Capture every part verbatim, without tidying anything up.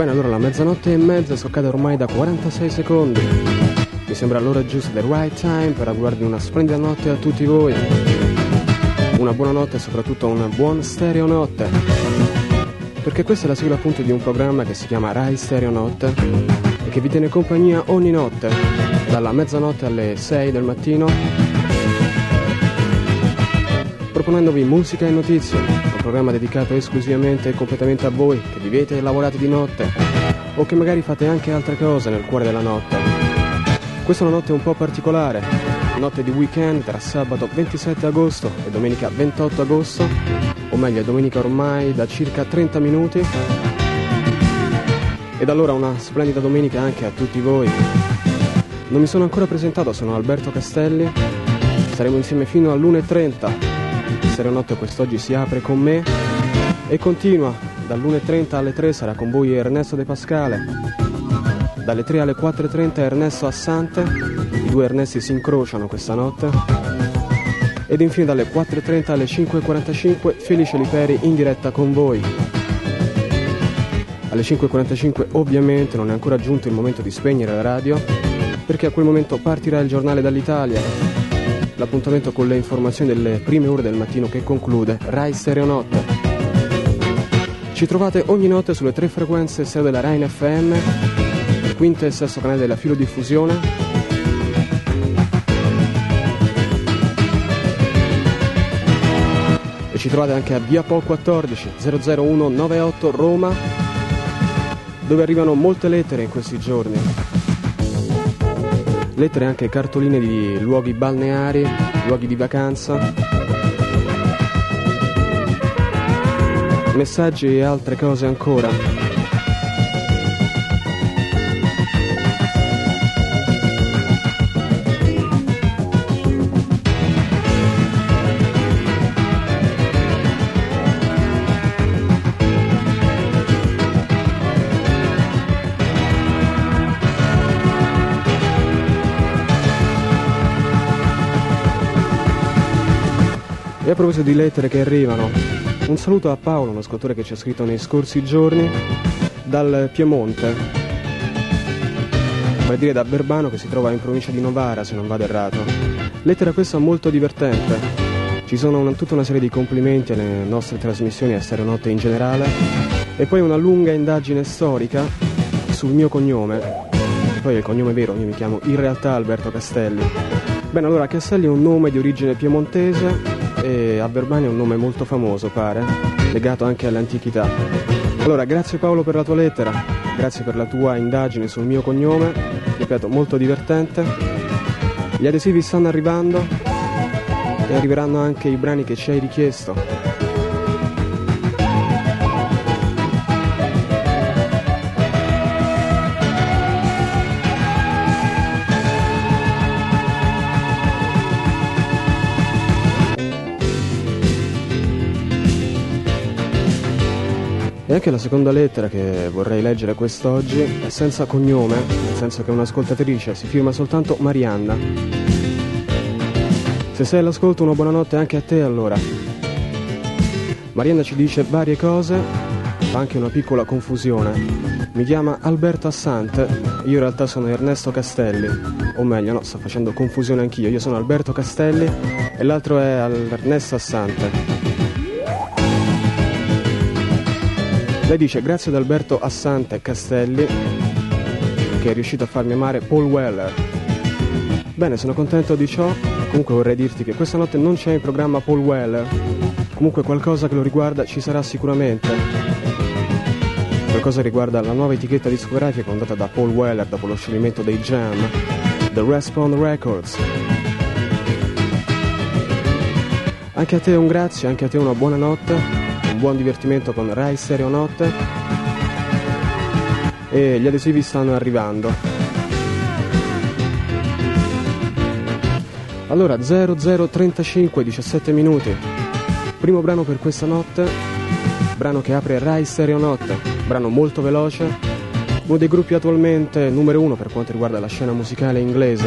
Bene, allora la mezzanotte e mezza è scoccata ormai da quarantasei secondi. Mi sembra l'ora giusta, the right time, per augurarvi una splendida notte a tutti voi. Una buona notte e soprattutto una buona stereo notte. Perché questa è la sigla appunto di un programma che si chiama Rai Stereo Notte e che vi tiene compagnia ogni notte, dalla mezzanotte alle sei del mattino, proponendovi musica e notizie, un programma dedicato esclusivamente e completamente a voi che vivete e lavorate di notte o che magari fate anche altre cose nel cuore della notte. Questa è una notte un po' particolare, notte di weekend tra sabato ventisette agosto e domenica ventotto agosto, o meglio domenica ormai da circa trenta minuti. Ed allora una splendida domenica anche a tutti voi. Non mi sono ancora presentato, sono Alberto Castelli, saremo insieme fino all'una e trenta. Stereo Notte quest'oggi si apre con me e continua dall'una e trenta alle tre, sarà con voi Ernesto De Pascale, dalle tre alle quattro e trenta Ernesto Assante, i due Ernesti si incrociano questa notte, ed infine dalle quattro e trenta alle cinque e quarantacinque Felice Liperi in diretta con voi. Alle cinque e quarantacinque ovviamente non è ancora giunto il momento di spegnere la radio, perché a quel momento partirà il giornale dall'Italia, l'appuntamento con le informazioni delle prime ore del mattino che conclude Rai Stereo Notte. Ci trovate ogni notte sulle tre frequenze stereo della Rai in F M, il quinto e il sesto canale della filodiffusione, e ci trovate anche a Via Po quattordici zero zero uno nove otto Roma, dove arrivano molte lettere in questi giorni. Lettere e anche cartoline di luoghi balneari, luoghi di vacanza, messaggi e altre cose ancora. E a proposito di lettere che arrivano, un saluto a Paolo, un ascoltatore che ci ha scritto nei scorsi giorni dal Piemonte, vale dire da Verbano, che si trova in provincia di Novara, se non vado errato. Lettera questa molto divertente, ci sono una, tutta una serie di complimenti alle nostre trasmissioni, a Stereo Notte in generale, e poi una lunga indagine storica sul mio cognome, poi il cognome vero, io mi chiamo in realtà Alberto Castelli. Bene, allora Castelli è un nome di origine piemontese e a Verbania è un nome molto famoso, pare, legato anche all'antichità. Allora, grazie Paolo per la tua lettera, grazie per la tua indagine sul mio cognome, ripeto, molto divertente. Gli adesivi stanno arrivando e arriveranno anche i brani che ci hai richiesto. E anche la seconda lettera che vorrei leggere quest'oggi è senza cognome, nel senso che un'ascoltatrice si firma soltanto Marianna. Se sei all'ascolto, una buonanotte anche a te allora. Marianna ci dice varie cose, fa anche una piccola confusione. Mi chiama Alberto Assante, io in realtà sono Ernesto Castelli, o meglio no, sto facendo confusione anch'io, io sono Alberto Castelli e l'altro è Ernesto Assante. Lei dice grazie ad Alberto Assante Castelli che è riuscito a farmi amare Paul Weller. Bene, sono contento di ciò. Comunque vorrei dirti che questa notte non c'è in programma Paul Weller, comunque qualcosa che lo riguarda ci sarà sicuramente. Qualcosa riguarda la nuova etichetta discografica fondata da Paul Weller dopo lo scioglimento dei Jam, The Respawn Records. Anche a te un grazie, anche a te una buona notte, buon divertimento con Rai Stereo Notte, e gli adesivi stanno arrivando. Allora zero zero trentacinque diciassette minuti, primo brano per questa notte, brano che apre Rai Stereo Notte, brano molto veloce, uno dei gruppi attualmente numero uno per quanto riguarda la scena musicale inglese,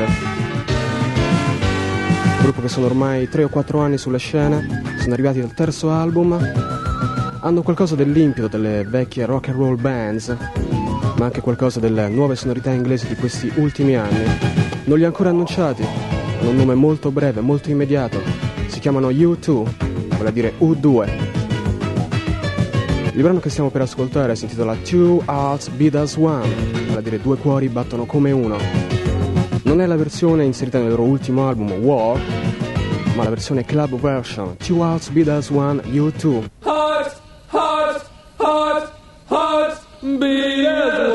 gruppo che sono ormai tre o quattro anni sulle scene, sono arrivati al terzo album. Hanno qualcosa del limpido delle vecchie rock and roll bands, ma anche qualcosa delle nuove sonorità inglesi di questi ultimi anni. Non li ho ancora annunciati, hanno un nome molto breve, molto immediato. Si chiamano U due, vale a dire U due. Il brano che stiamo per ascoltare si intitola Two Hearts Beat as One, vale a dire due cuori battono come uno. Non è la versione inserita nel loro ultimo album, War, ma la versione club version, Two Hearts Beat as One, U due. Hearts, hearts, hearts, hearts beat as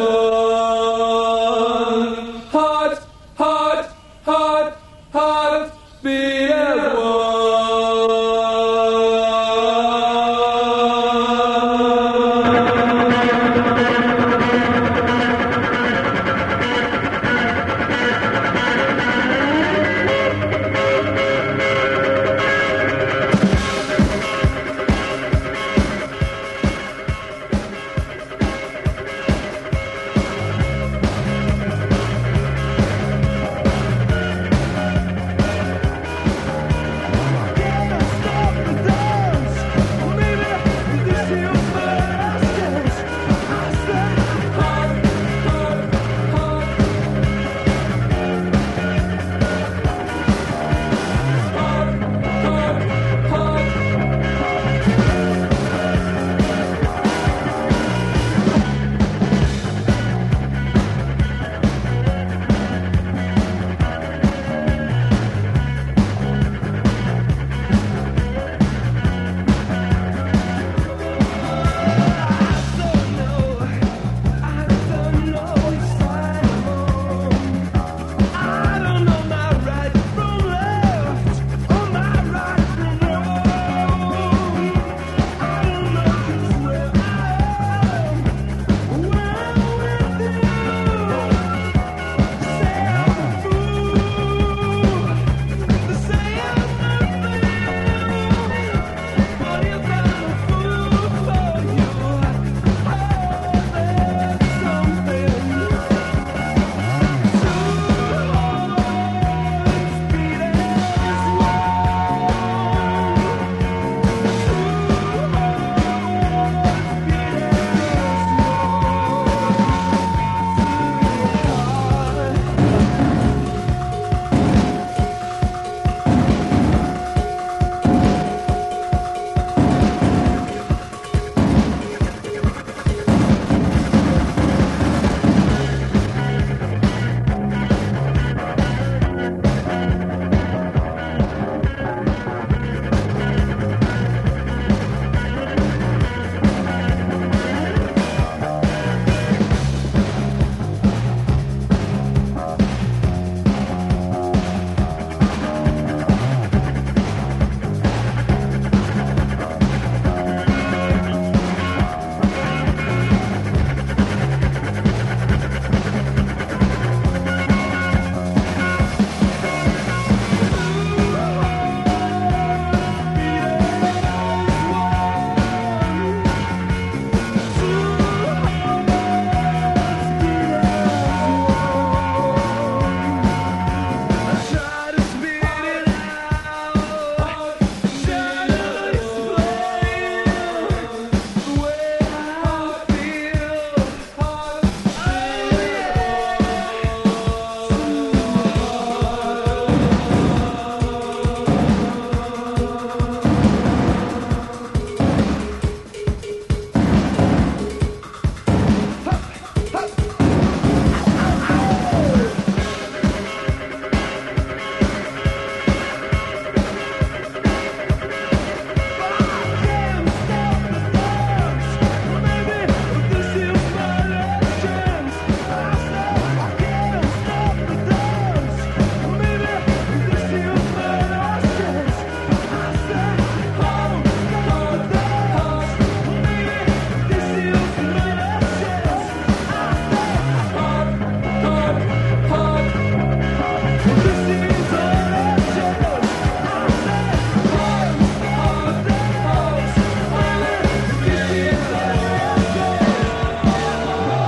one. Hearts, hearts, hearts, hearts beat as one.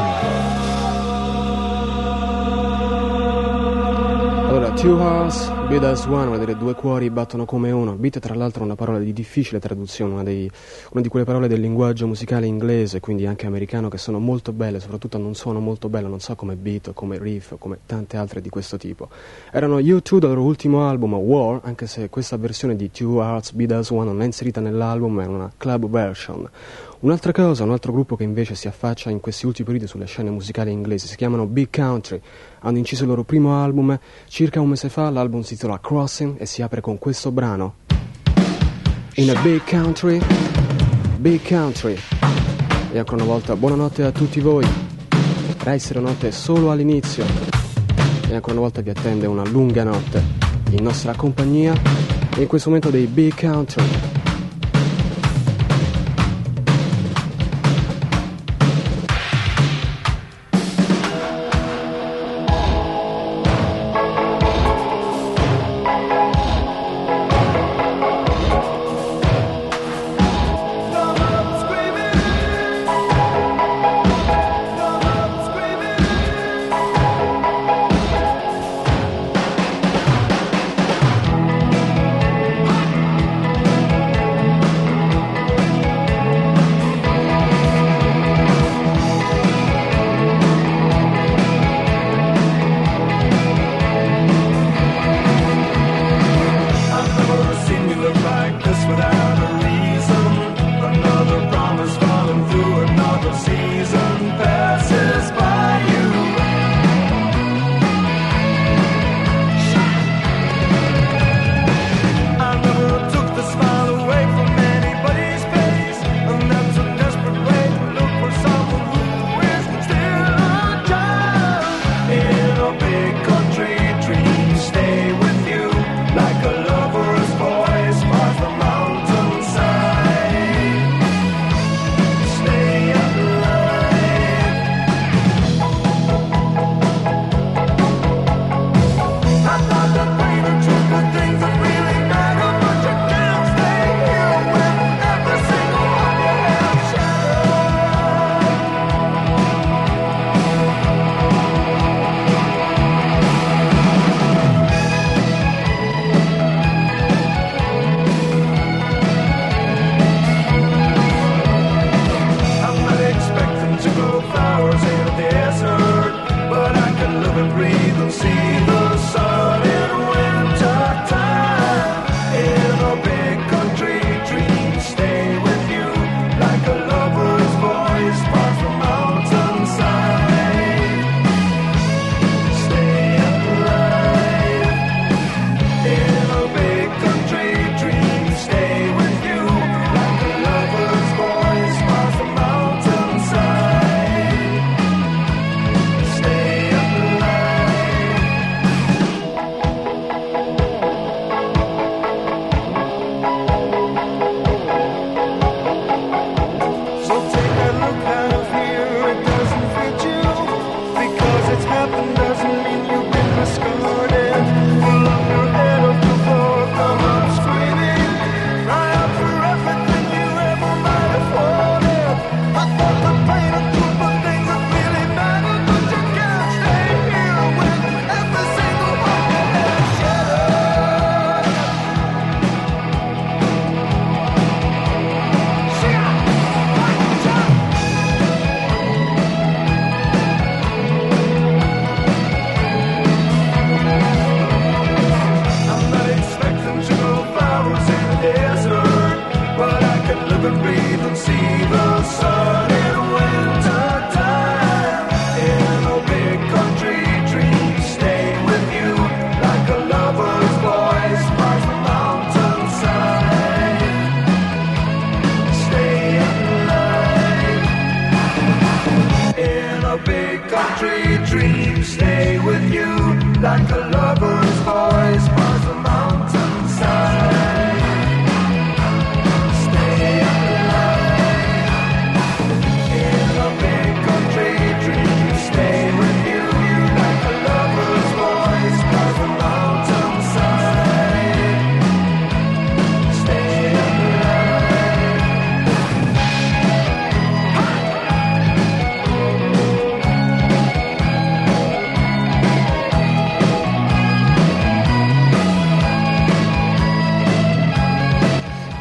Two Hearts Beat as One, una delle due cuori battono come uno. Beat, tra l'altro, è una parola di difficile traduzione, una, dei, una di quelle parole del linguaggio musicale inglese, quindi anche americano, che sono molto belle, soprattutto hanno un suono molto bello, non so come beat o come riff o come tante altre di questo tipo. Erano U due dal loro ultimo album, War, anche se questa versione di Two Hearts Beat as One non è inserita nell'album, è una club version. Un'altra cosa, un altro gruppo che invece si affaccia in questi ultimi periodi sulle scene musicali inglesi, si chiamano Big Country. Hanno inciso il loro primo album circa un mese fa, l'album si intitola Crossing e si apre con questo brano. In a big country, big country. E ancora una volta buonanotte a tutti voi. Rai Notte è solo all'inizio. E ancora una volta vi attende una lunga notte in nostra compagnia e in questo momento dei Big Country.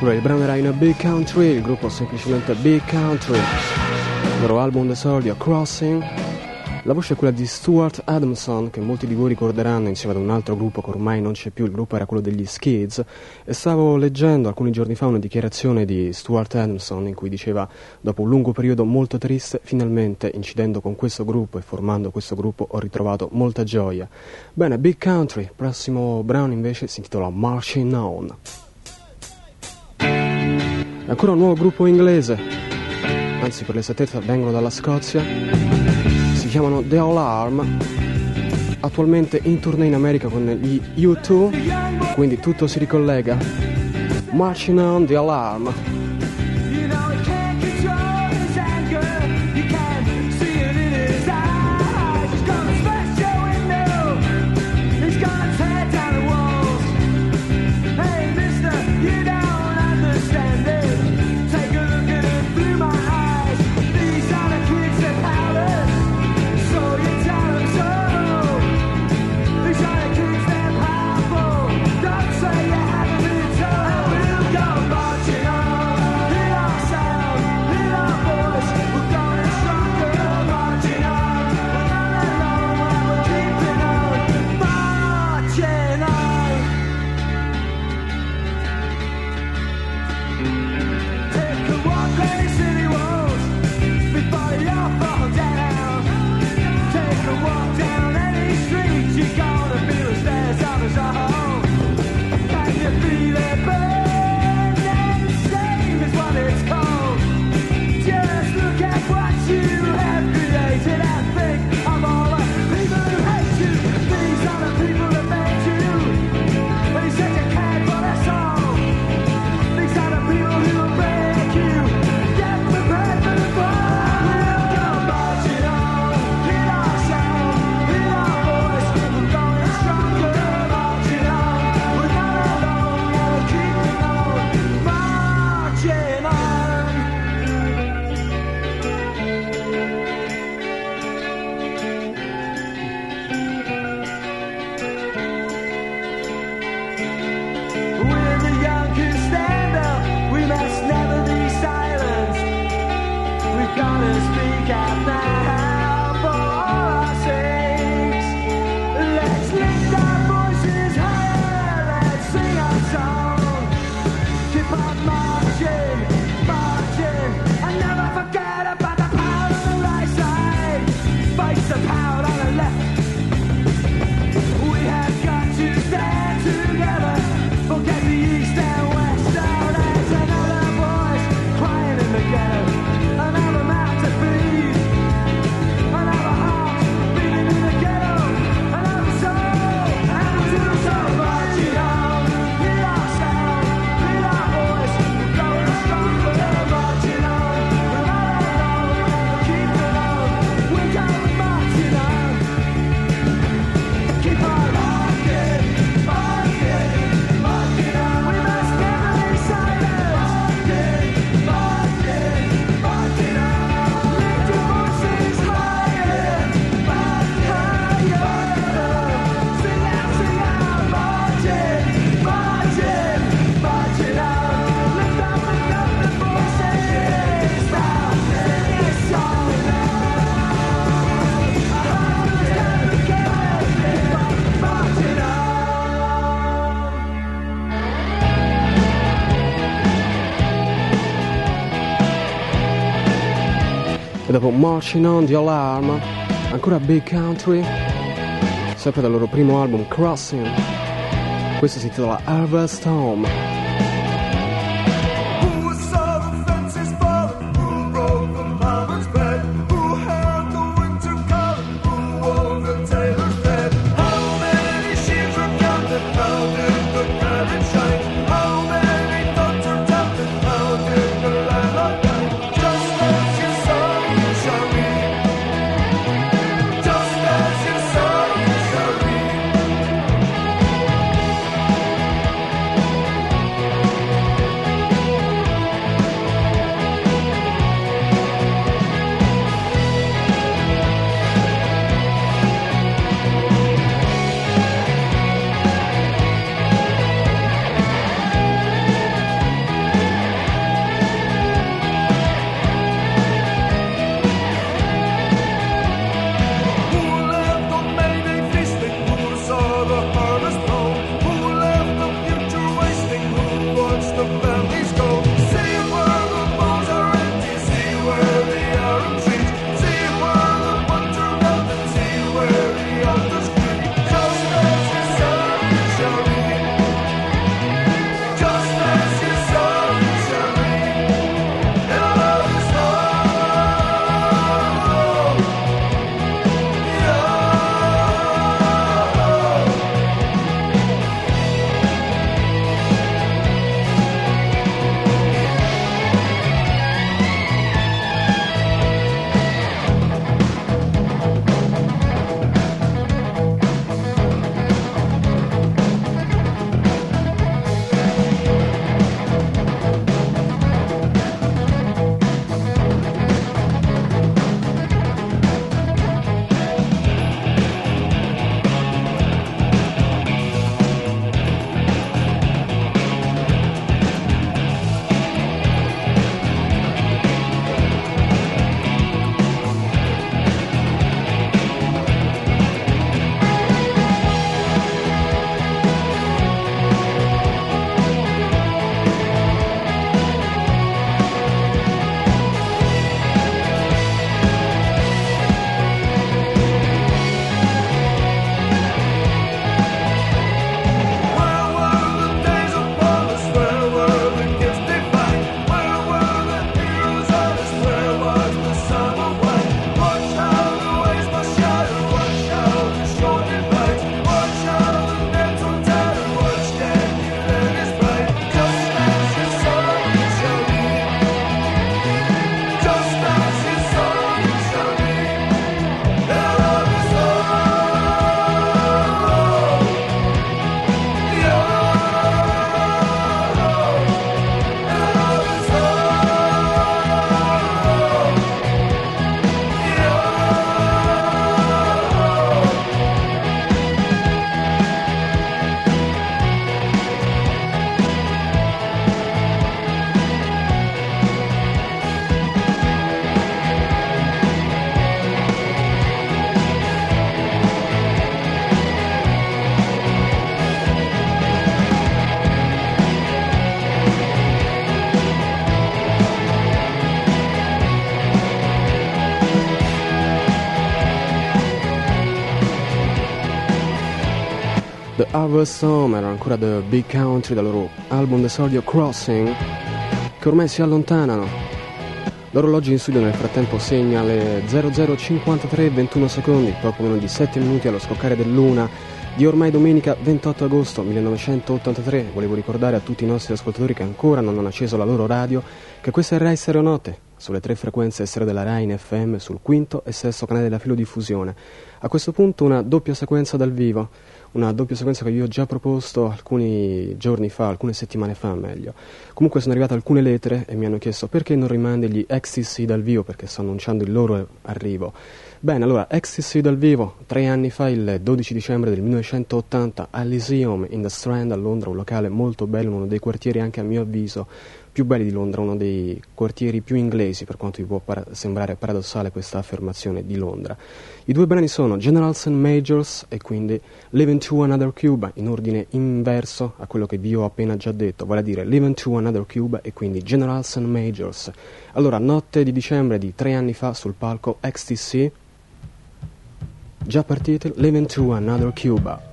Allora, il brano era In a Big Country, il gruppo semplicemente Big Country, il loro album d'esordio Crossing. La voce è quella di Stuart Adamson, che molti di voi ricorderanno insieme ad un altro gruppo che ormai non c'è più, il gruppo era quello degli Skids, e stavo leggendo alcuni giorni fa una dichiarazione di Stuart Adamson in cui diceva: dopo un lungo periodo molto triste, finalmente incidendo con questo gruppo e formando questo gruppo ho ritrovato molta gioia. Bene, Big Country, prossimo brano invece si intitola Marching On. Ancora un nuovo gruppo inglese, anzi per l'esattezza vengono dalla Scozia, si chiamano The Alarm, attualmente in tournée in America con gli U due, quindi tutto si ricollega. Marching On, The Alarm. E dopo Marching On, The Alarm, ancora Big Country, sempre dal loro primo album Crossing. Questo si intitola Harvest Home. Harvest Summer, ancora The Big Country dal loro album D'Esordio Crossing, che ormai si allontanano. L'orologio in studio nel frattempo segna le zero zero cinquantatré e ventuno secondi, poco meno di sette minuti allo scoccare dell'una di ormai domenica ventotto agosto millenovecentottantatré. Volevo ricordare a tutti i nostri ascoltatori che ancora non hanno acceso la loro radio che questa è Rai Stereo Notte, sulle tre frequenze stereo della Rai in F M, sul quinto e sesto canale della filodiffusione. A questo punto una doppia sequenza dal vivo, una doppia sequenza che vi ho già proposto alcuni giorni fa, alcune settimane fa meglio. Comunque sono arrivate alcune lettere e mi hanno chiesto perché non rimandi gli X T C dal vivo, perché sto annunciando il loro arrivo. Bene, allora, X T C dal vivo, tre anni fa, il dodici dicembre del millenovecentottanta, all'Elysium in the Strand a Londra, un locale molto bello, uno dei quartieri anche a mio avviso più belli di Londra, uno dei quartieri più inglesi, per quanto vi può para- sembrare paradossale questa affermazione di Londra. I due brani sono Generals and Majors e quindi Living to Another Cuba, in ordine inverso a quello che vi ho appena già detto, vale a dire Living to Another Cuba e quindi Generals and Majors. Allora, notte di dicembre di tre anni fa sul palco X T C, già partite, Living to Another Cuba.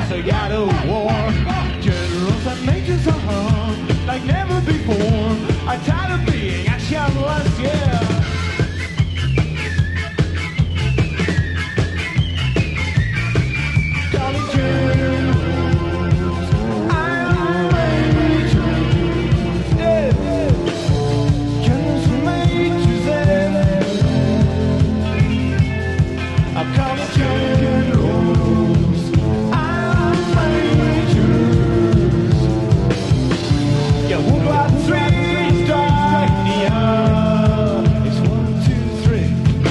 lost, they got a war. Generals and majors are hung like never before. I'm tired of being actionless, yeah. Calling generals, I'm majors, yeah. Generals and majors, yeah. I'm calling generals, I'm majors. Yeah, one, two, three, strike the air. It's one, two, three.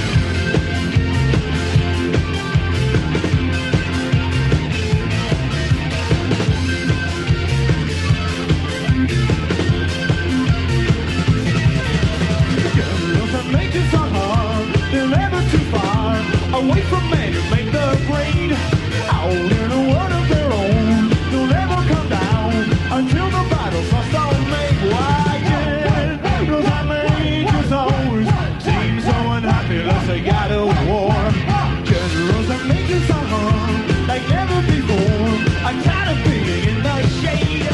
Generals and majors are hard, they're never too far away from men who make the grade. Out in a world of their own, they'll never come down until the battle's lost or made. Why generals and majors always seem so unhappy unless they got a war. Generals and majors are hung like never before. I'm tired of being in the shade.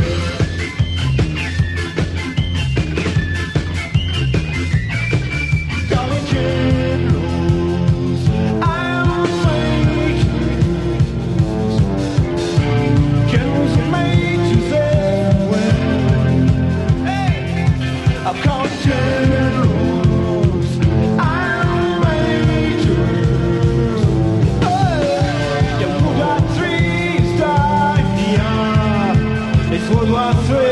Calling generals, I'm majors. Generals and majors everywhere. Hey, I'm calling generals, I'm majors. Hey, yeah, World War Three is time, yeah. It's World War Three.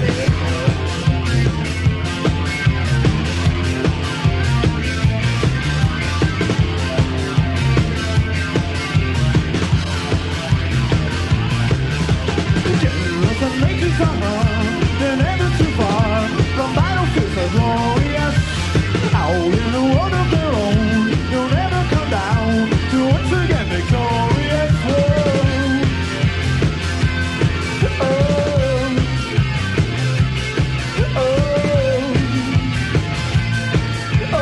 Generals and majors are hung, they're never too far from battlefields so glorious. Out in a world of their own, they'll never come down to once again victorious. Oh, oh, oh, oh,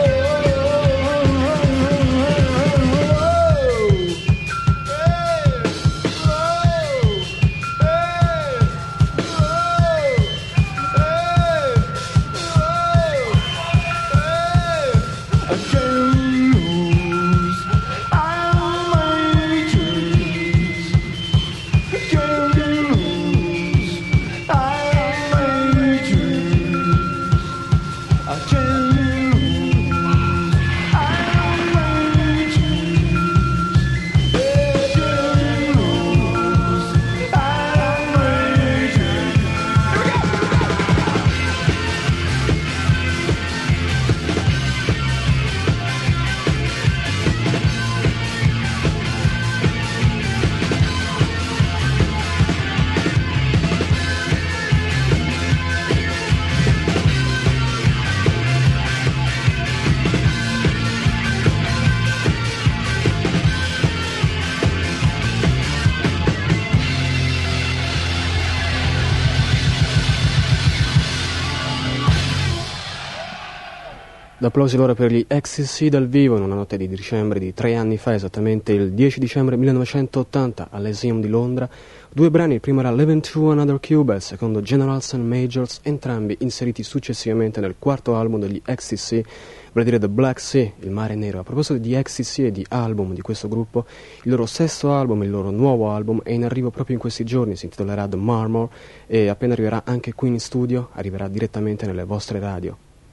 D'applausi allora per gli X T C dal vivo in una notte di dicembre di tre anni fa, esattamente il dieci dicembre millenovecentottanta all'Elysium di Londra. Due brani, il primo era Living to Another Cuba, il secondo Generals and Majors, entrambi inseriti successivamente nel quarto album degli X T C, vale dire The Black Sea, il mare nero. A proposito di X T C e di album di questo gruppo, il loro sesto album, il loro nuovo album, è in arrivo proprio in questi giorni, si intitolerà The Marmor e appena arriverà anche qui in studio, arriverà direttamente nelle vostre radio.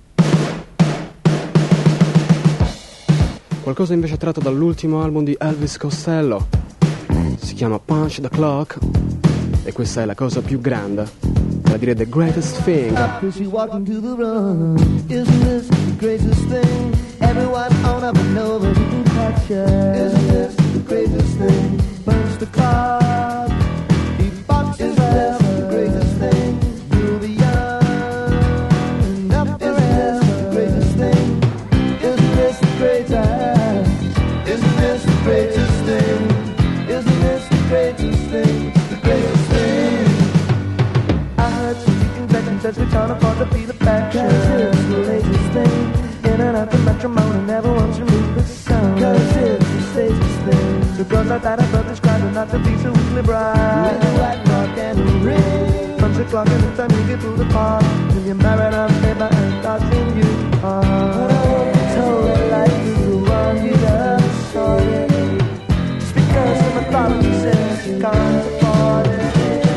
Qualcosa invece tratto dall'ultimo album di Elvis Costello, si chiama Punch the Clock e questa è la cosa più grande, vale dire The Greatest Thing. Is she walking to the run? Isn't this the greatest thing? Everyone on up and over who can catch her. Isn't this the greatest thing? Punch the clock. He boxes her. The greatest thing. You'll be young and up forever. Isn't this the greatest thing? Isn't this the greatest? Isn't this the greatest thing? Isn't this the greatest thing? The greatest thing. I heard some speaking seconds as we can't afford to be the fashion. It's the latest thing. In and out the matrimony, never once remove the sun. Cause it's the safest thing. The girls like that I thought described are not the a piece of weekly bride. With a white clock and a ring. Punch the clock and the time you get through the park. Till you're married on paper and starting you are. But I won't be told that life is the one you love, so yeah. Just because of a thought you said you can't afford it.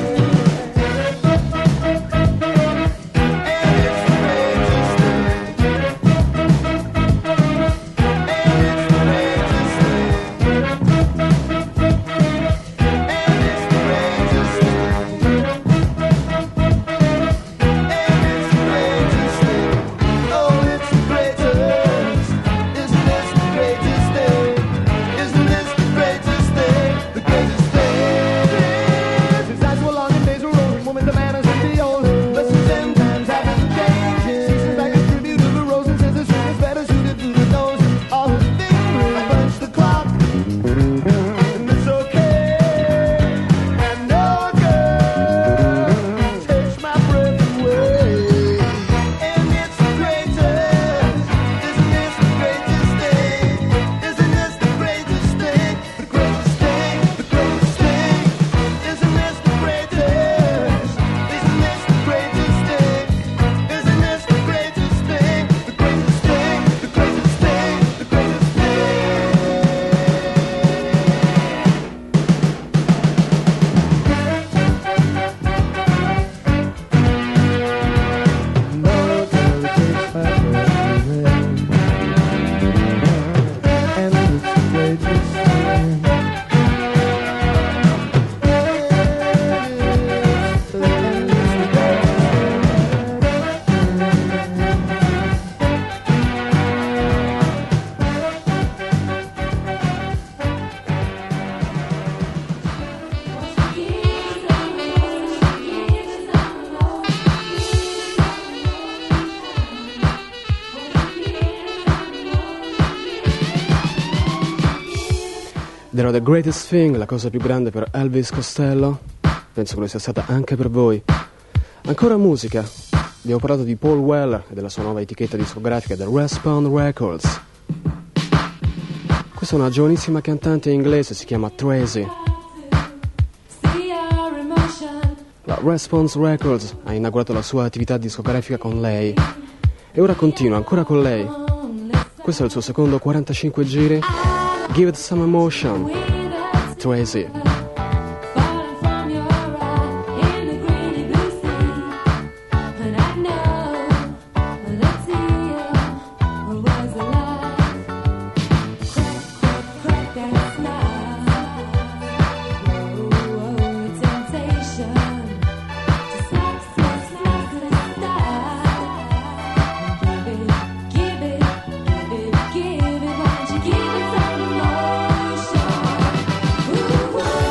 Era The Greatest Thing, la cosa più grande per Elvis Costello. Penso che lo sia stata anche per voi. Ancora musica. Abbiamo parlato di Paul Weller e della sua nuova etichetta discografica, The Respawn Records. Questa è una giovanissima cantante inglese, si chiama Tracy. La Response Records ha inaugurato la sua attività discografica con lei e ora continua ancora con lei. Questo è il suo secondo quarantacinque giri. Give it some emotion, Tracy. Give it, why don't you give it some emotion? Ooh, ooh.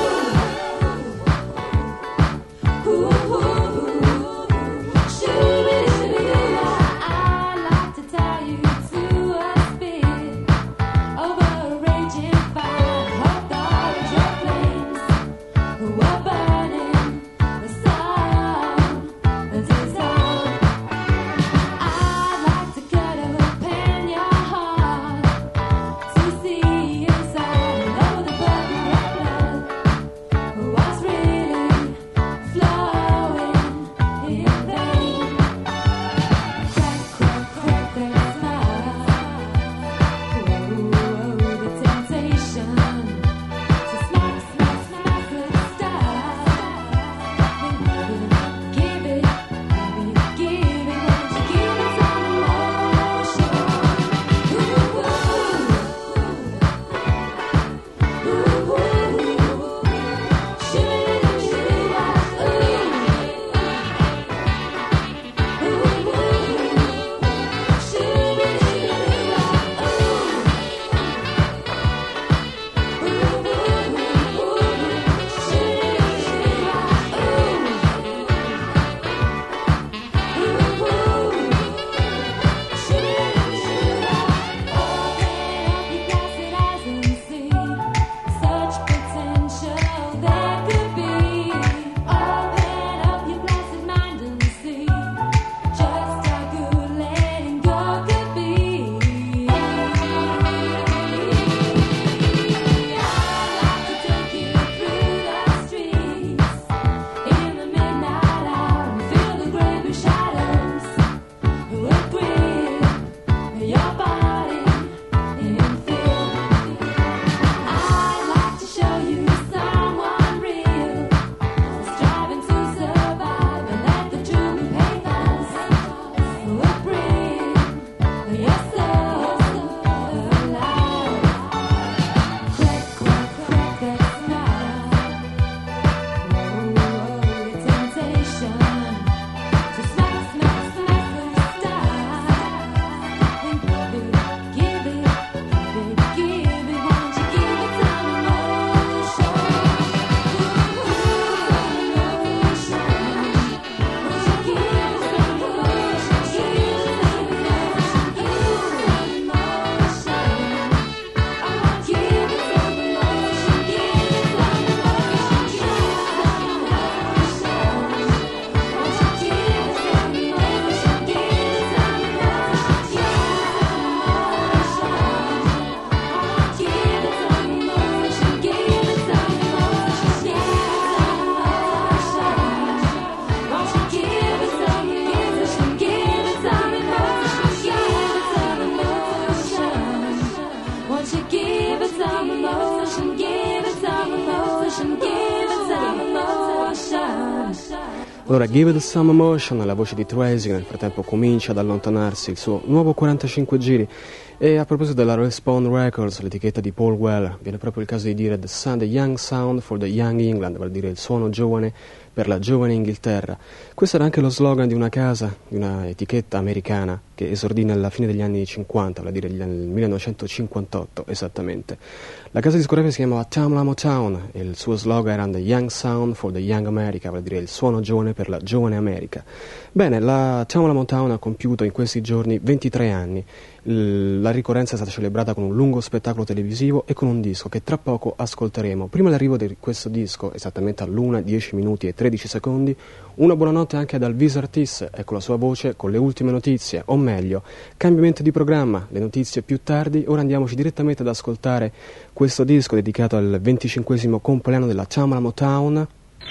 Allora, Give It Some Emotion, la voce di Tracy, che nel frattempo comincia ad allontanarsi, il suo nuovo quarantacinque giri. E a proposito della Respawn Records, l'etichetta di Paul Weller, viene proprio il caso di dire The, sound, the Young Sound for the Young England, vale a dire il suono giovane per la giovane Inghilterra. Questo era anche lo slogan di una casa, di una etichetta americana che esordì nella fine degli anni cinquanta, vale a dire nel millenovecentocinquantotto esattamente. La casa discografica si chiamava Tamla Motown e il suo slogan era The Young Sound for the Young America, vale a dire il suono giovane per la giovane America. Bene, la Tamla Motown ha compiuto in questi giorni ventitré anni. La ricorrenza è stata celebrata con un lungo spettacolo televisivo e con un disco che tra poco ascolteremo. Prima dell'arrivo di questo disco, esattamente all'una, dieci minuti e tredici secondi, una buonanotte anche ad Alvise Artis, ecco la sua voce con le ultime notizie, o meglio, cambiamento di programma, le notizie più tardi. Ora andiamoci direttamente ad ascoltare questo disco dedicato al venticinquesimo compleanno della Tamla Motown.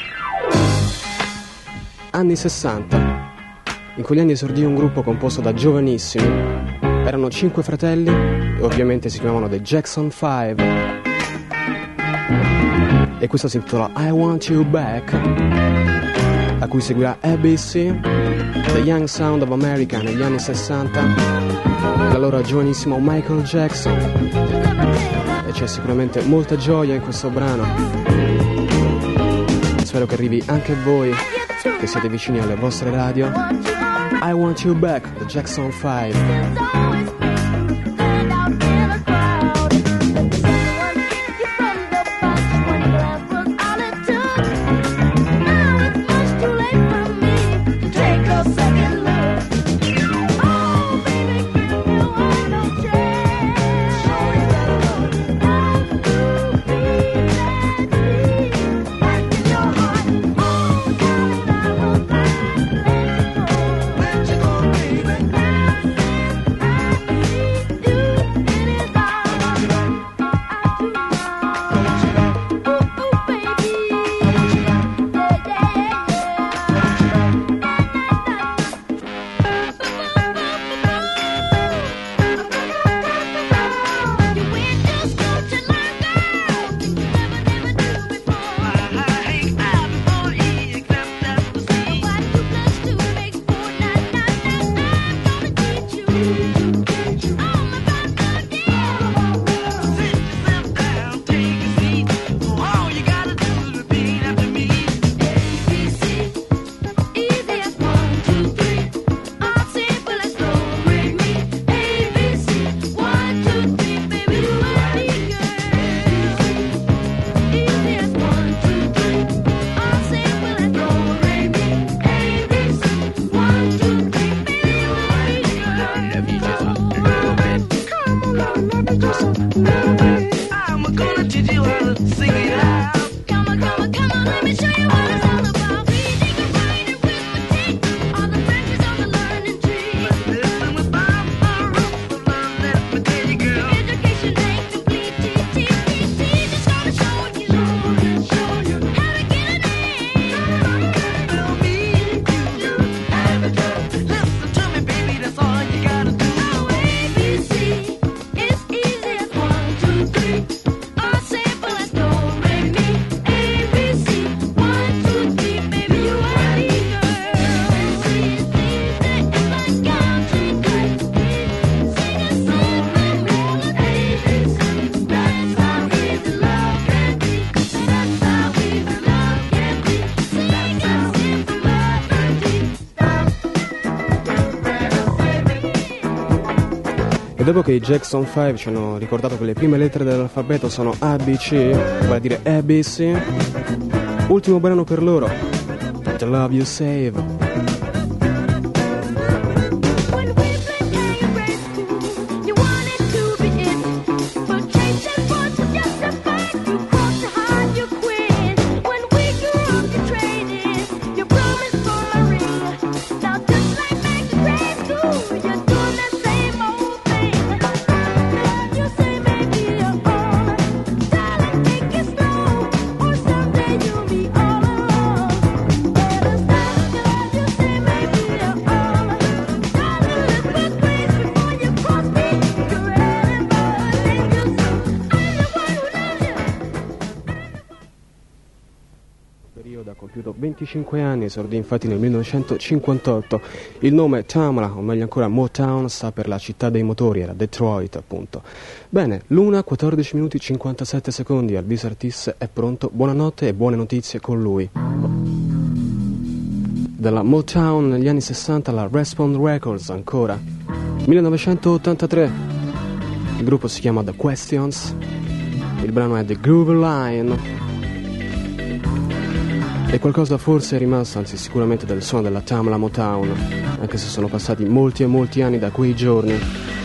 Anni sessanta. In quegli anni esordì un gruppo composto da giovanissimi. Erano cinque fratelli e ovviamente si chiamavano The Jackson Five. E questo si intitola I Want You Back, a cui seguirà A B C, The Young Sound of America negli anni sessanta, l'allora giovanissimo Michael Jackson. E c'è sicuramente molta gioia in questo brano. Spero che arrivi anche a voi, che siete vicini alle vostre radio. I Want You Back, The Jackson Five. Dopo che i Jackson Five ci hanno ricordato che le prime lettere dell'alfabeto sono A B C, vale a dire A B C, ultimo brano per loro, The Love You Save. compiuto venticinque anni, esordì infatti nel millenovecentocinquantotto. Il nome Tamla, o meglio ancora Motown, sta per la città dei motori, era Detroit appunto. Bene, l'una, quattordici minuti cinquantasette secondi, Alvis Artis è pronto, buonanotte e buone notizie con lui. Dalla Motown negli anni sessanta alla Respawn Records ancora, millenovecentottantatré, il gruppo si chiama The Questions, il brano è The Groove Line. E qualcosa forse è rimasto, anzi sicuramente, del suono della Tamla Motown, anche se sono passati molti e molti anni da quei giorni.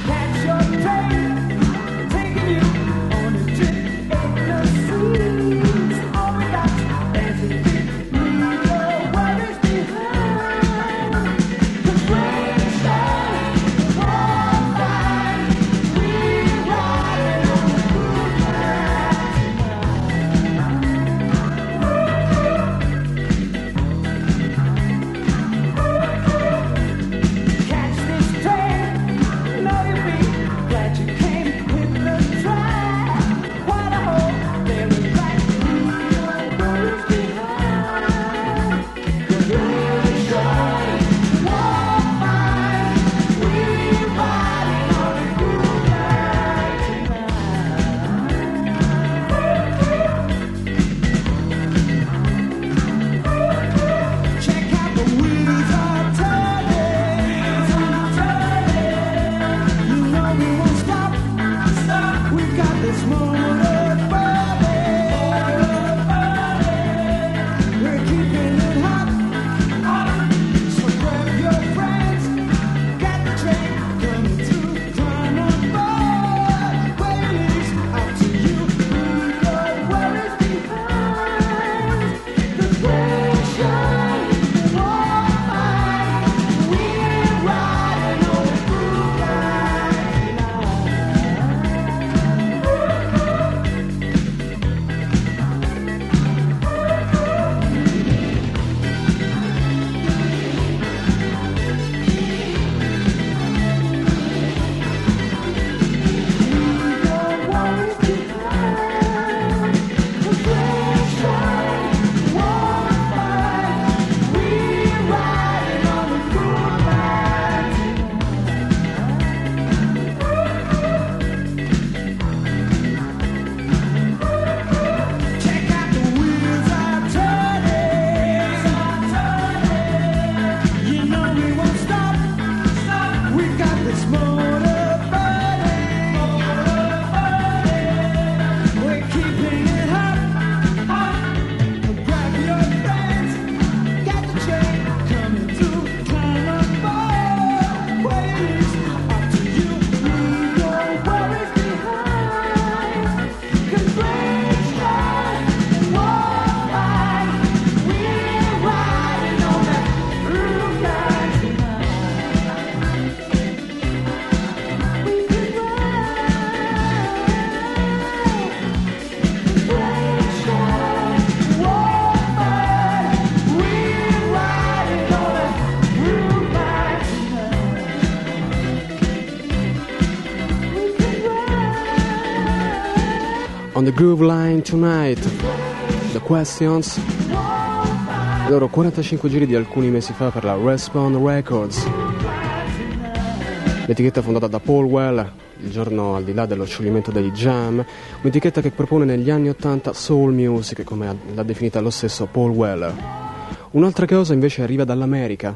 On the Groove Line Tonight, The Questions, i loro quarantacinque giri di alcuni mesi fa per la Respawn Records, l'etichetta fondata da Paul Weller il giorno al di là dello scioglimento dei Jam, un'etichetta che propone negli anni ottanta soul music, come l'ha definita lo stesso Paul Weller. Un'altra cosa invece arriva dall'America,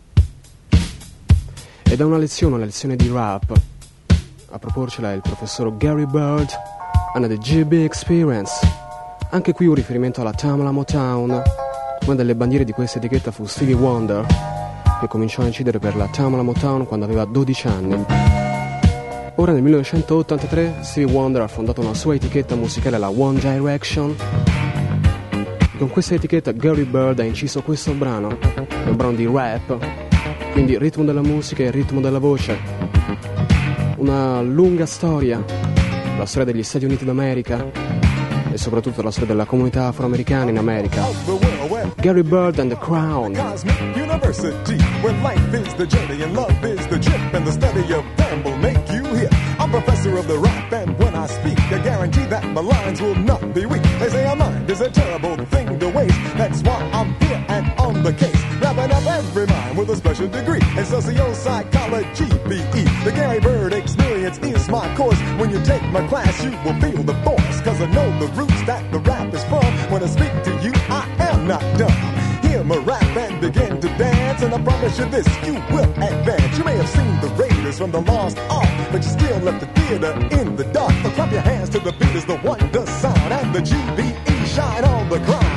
ed è una lezione, una lezione di rap. A proporcela è il professor Gary Bird, and the G B Experience. Anche qui un riferimento alla Tamla Motown. Una delle bandiere di questa etichetta fu Stevie Wonder, che cominciò a incidere per la Tamla Motown quando aveva dodici anni. Ora nel millenovecentottantatré Stevie Wonder ha fondato una sua etichetta musicale, la One Direction. Con questa etichetta Gary Bird ha inciso questo brano, è un brano di rap, quindi ritmo della musica e ritmo della voce. Una lunga storia, la storia degli Stati Uniti d'America e soprattutto la storia della comunità afroamericana in America. Gary Bird and the Crown. Cosmic University, where life is the journey and love is the trip, and the study of them will make you hear. I'm professor of the rap, and when I speak, I guarantee that my lines will not be weak. They say a mind is a terrible thing to waste. That's why I'm here and on the case, wrapping up every mind with a special degree in socio-psychology, B E. The Gary Bird experience is my course. When you take my class, you will feel the force, cause I know the roots that the rap is from. When I speak to you, I am not dumb. Hear my rap and begin to dance, and I promise you this, you will advance. You may have seen the Raiders from the Lost Ark, but you still left the theater in the dark. So clap your hands to the beat as the wonder sound, and the G B E shine on the ground.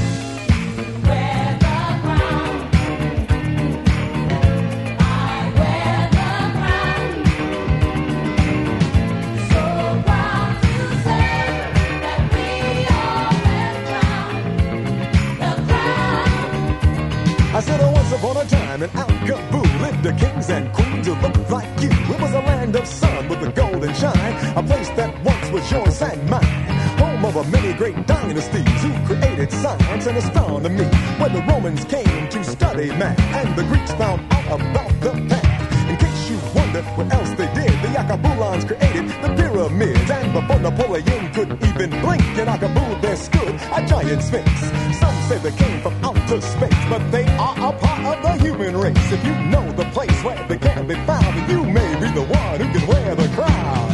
I said, oh, once upon a time in Al-Kaboo lived the kings and queens who looked like you. It was a land of sun with a golden shine, a place that once was yours and mine. Home of a many great dynasties who created science and astronomy, where the Romans came to study math and the Greeks found out about the path. In case you wonder what else they did, the Akabulans created the pyramids, and before Napoleon could even blink, in Akaboo there stood a giant sphinx. Some say they came from outer space, but they are a part of the human race. If you know the place where they can be found, then you may be the one who can wear the crown.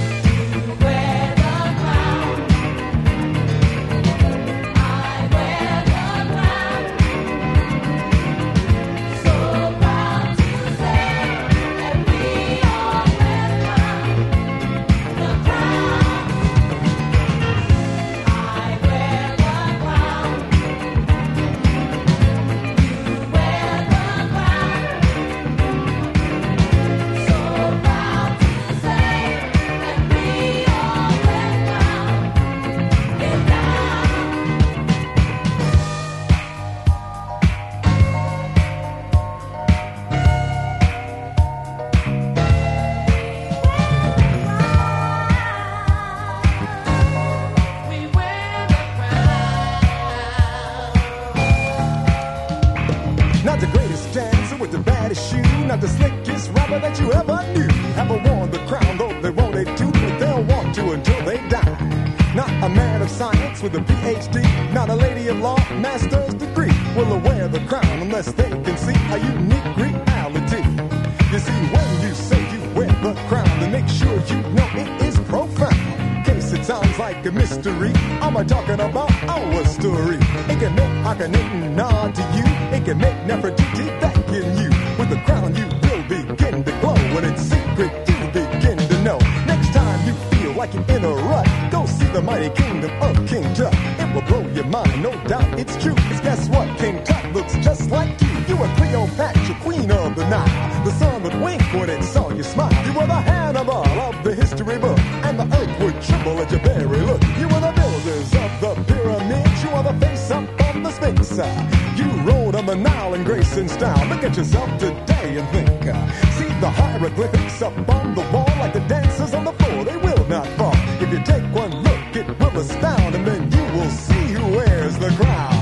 With a P H D, not a lady of law, master's degree, will wear the crown unless they can see a unique reality. You see, when you say you wear the crown, then make sure you know it is profound. In case it sounds like a mystery, I'm a talking about our story. It can make Akhenaten nod to you, it can make Nefertiti beckon you. With the crown you will begin to glow, when it's secret you begin to know. Next time you feel like you're in a rut, go see the mighty kingdom of King Tut. It will blow your mind, no doubt it's true. Cause guess what? King Tut looks just like you. You were Cleopatra, queen of the Nile. The sun would wink when it saw you smile. You were the Hannibal of the history book, and the earth would tremble at your very look. You were the builders of the pyramids. You are the face up of the Sphinx. You rode on the Nile in grace and style. Look at yourself today and think. See the hieroglyphics up on the wall, like the dancers on the floor. They will not fall. If you take one look, it will astound, and then you will see who wears the crown.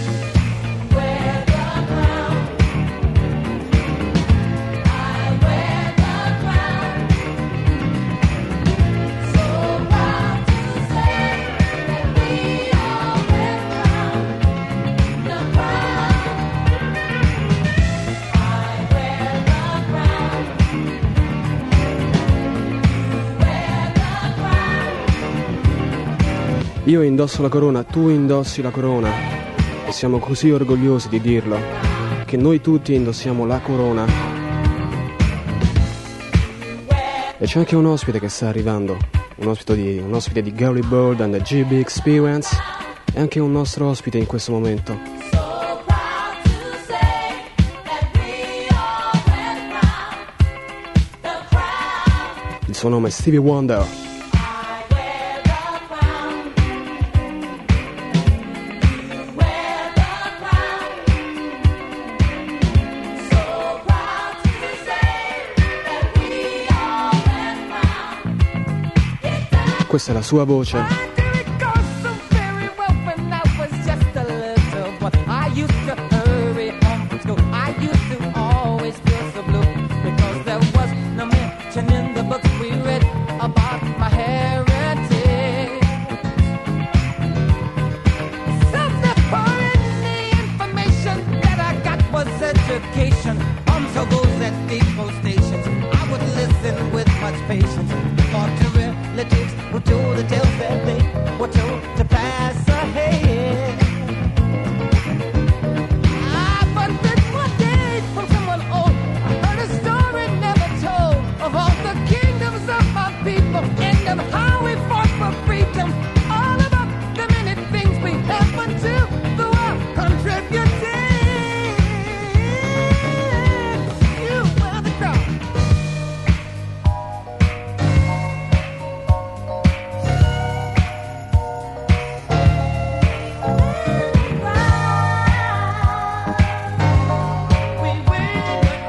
Wear the crown. I wear the crown. So proud to say that we all wear the crown. The crown. I wear the crown. You wear the crown. Io indosso la corona, tu indossi la corona, e siamo così orgogliosi di dirlo, che noi tutti indossiamo la corona. E c'è anche un ospite che sta arrivando, un ospite di, un ospite di Gary Bird and the G B Experience, e anche un nostro ospite in questo momento. Il suo nome è Stevie Wonder. Questa è la sua voce. In the books we read, at depot stations, I would listen with much patience. Talk to relatives who told the tales that they were told to pass ahead. Ah, but then one day, from someone old, I heard a story never told of all the kingdoms of my people and of how we fought for freedom. All about the many things we happened to the world, contributing. You were the crown. We win the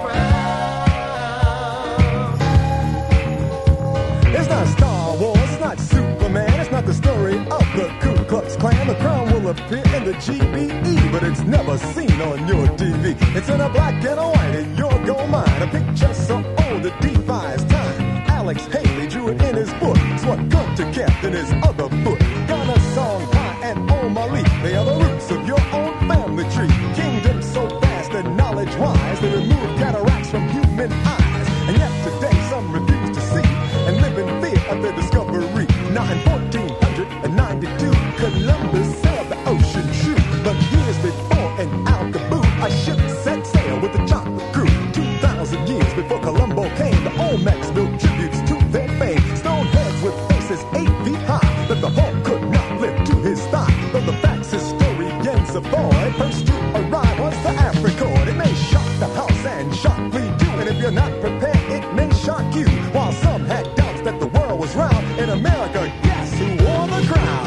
crown. It's not Star Wars, it's not Superman, it's not the story of the Ku Klux Klan. The crown will appear in the G B E, but it's never seen on your T V. It's in a black and a white in your gold mine. A picture so old it defies time. Alex Haley drew it in his book. It's what Gunter kept in his other book. Ghana Song Pie and Omali, they are the roots of your own family tree. Kingdom so vast and knowledge wise, they remove cataracts from human eyes. And yet today some refuse to see and live in fear of their discovery. Now in fourteen ninety-two, Columbus sailed the ocean true. But years before in Alcaboo, a ship set sail with the chocolate crew. Two thousand years before Columbo came, the Olmecs built tributes to their fame. Stone heads with faces eight feet high, that the Hulk could not lift to his thigh. Though the facts historians avoid, first to arrive was the Africord. It may shock the house and shockly do, and if you're not prepared, it may shock you. While some had doubts that the world was round, in America, guess who wore the crown?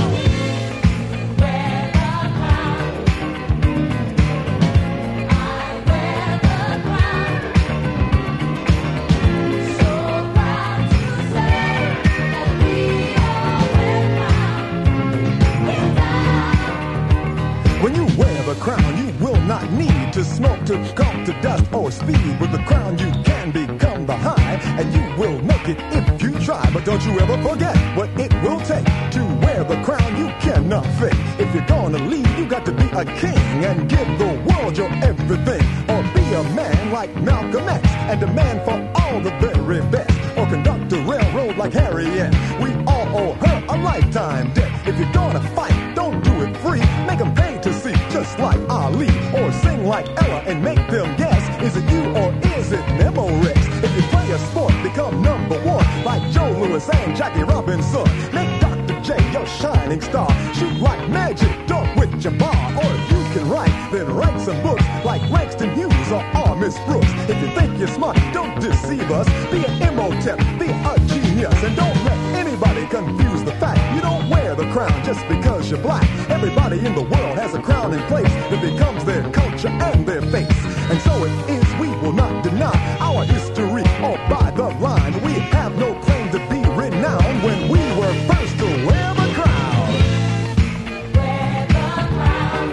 When you wear the crown, you will not need to smoke to come to dust or speed. With the crown, you can become the high, and you will make it if you try. But don't you ever forget what it will take to wear the crown you cannot fake. If you're gonna lead, you got to be a king and give the world your everything. Or be a man like Malcolm X and demand for all the very best. Or conduct a railroad like Harriet. We all owe her a lifetime debt. If you're gonna fight, don't do it free. Make them pay to see, just like Ali. Or sing like Ella and make them guess. Is it you or is it Memorex? If you play a sport, become number one. Like Joe Louis and Jackie Robinson. Make Doctor J your shining star. Shoot like magic, dunk with your bar. Or if you can write, then write some books. Like Langston Hughes or R. Miss Brooks. If you think you're smart, don't deceive us. Be an Imhotep, be a genius. And don't let anybody confuse the fact you don't wear the crown just because you're black. Everybody in the world has a crown in place that becomes their culture and their face. And so it is, we will not deny our history or by the line. We have no claim to be renowned when we were first to wear the crown. Wear the crown.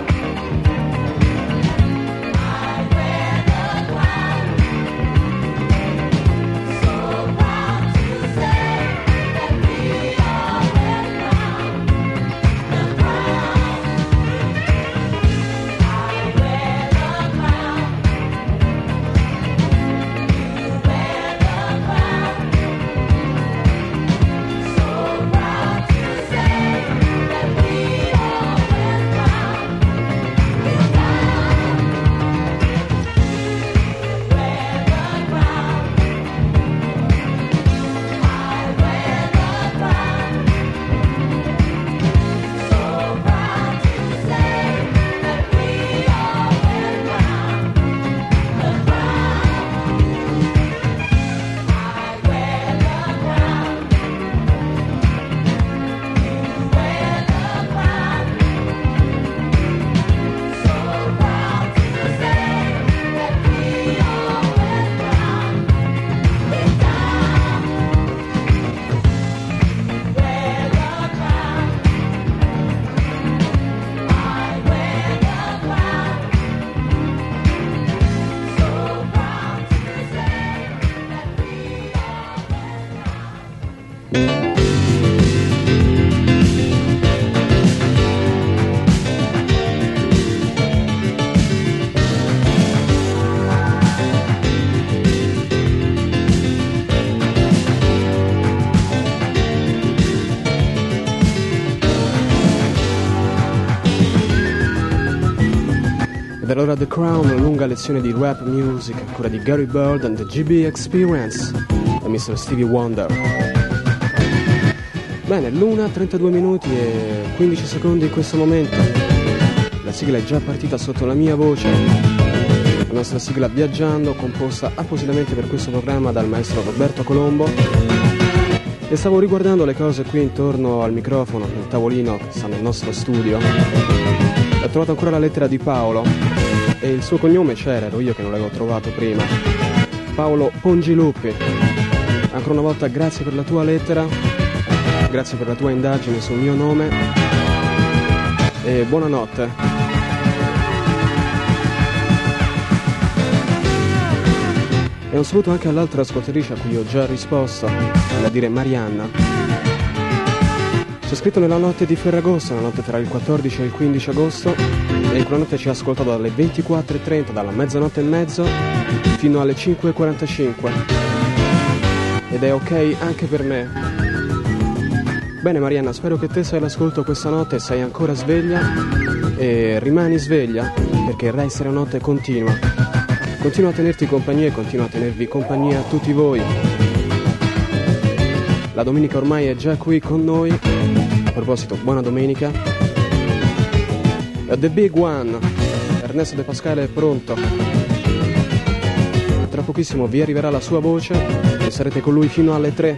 I wear the crown. So proud to say that we all wear crown. The crown. I wear the crown. You wear the crown. So proud to say that we all wear crown. The crown. Wear the crown. I wear the crown. So proud to say that we all wear crown. The crown. I wear the crown. You wear the crown. So proud to say that we all wear crown. The crown. Wear the crown. I wear the crown. So proud to say that we all wear crown. Allora The Crown, una lunga lezione di rap music, ancora di Gary Bird and the G B Experience e mister Stevie Wonder. Bene, l'una, trentadue minuti e quindici secondi in questo momento. La sigla è già partita sotto la mia voce. La nostra sigla Viaggiando, composta appositamente per questo programma dal maestro Roberto Colombo. E stavo riguardando le cose qui intorno al microfono, nel tavolino che sta nel nostro studio. Ho trovato ancora la lettera di Paolo e il suo cognome c'era, ero io che non l'avevo trovato prima. Paolo Pongiluppi. Ancora una volta grazie per la tua lettera, grazie per la tua indagine sul mio nome e buonanotte. E un saluto anche all'altra ascoltatrice a cui ho già risposto, vale a dire Marianna. C'è scritto nella notte di Ferragosto, la notte tra il quattordici e il quindici agosto, e in quella notte ci ha ascoltato dalle ventiquattro e trenta, dalla mezzanotte e mezzo, fino alle cinque e quarantacinque. Ed è ok anche per me. Bene Marianna, spero che te sei all'ascolto questa notte, sei ancora sveglia, e rimani sveglia, perché il Rai Stereo Notte continua. Continua a tenerti compagnia e continua a tenervi compagnia a tutti voi. La domenica ormai è già qui con noi. A proposito, buona domenica. The Big One, Ernesto De Pascale è pronto. Tra pochissimo vi arriverà la sua voce e sarete con lui fino alle tre.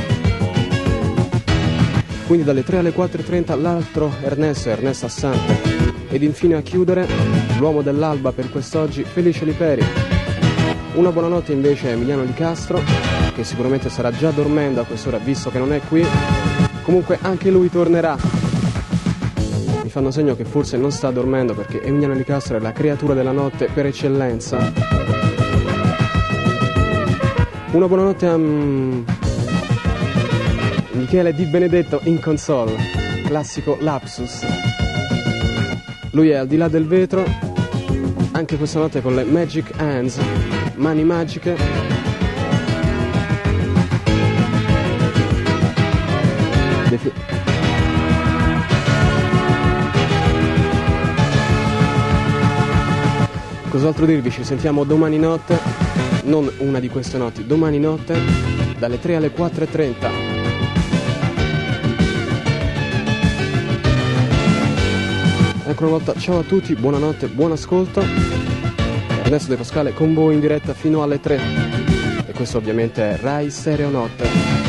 Quindi dalle tre alle quattro e trenta l'altro Ernesto, Ernesto Assante. Ed infine a chiudere, l'uomo dell'alba per quest'oggi, Felice Liperi. Una buonanotte invece a Emiliano Di Castro, che sicuramente starà già dormendo a quest'ora visto che non è qui. Comunque anche lui tornerà. Mi fanno segno che forse non sta dormendo perché Emiliano Di Castro è la creatura della notte per eccellenza. Una buonanotte a mm, Michele Di Benedetto in console, classico lapsus. Lui è al di là del vetro, anche questa notte con le Magic Hands, mani magiche. Defi- Cos'altro dirvi? Ci sentiamo domani notte, non una di queste notti, domani notte, dalle tre alle quattro e trenta. Ancora una volta ciao a tutti, buonanotte, buon ascolto. Ernesto De Pascale con voi in diretta fino alle tre. E questo ovviamente è Rai Stereo Notte.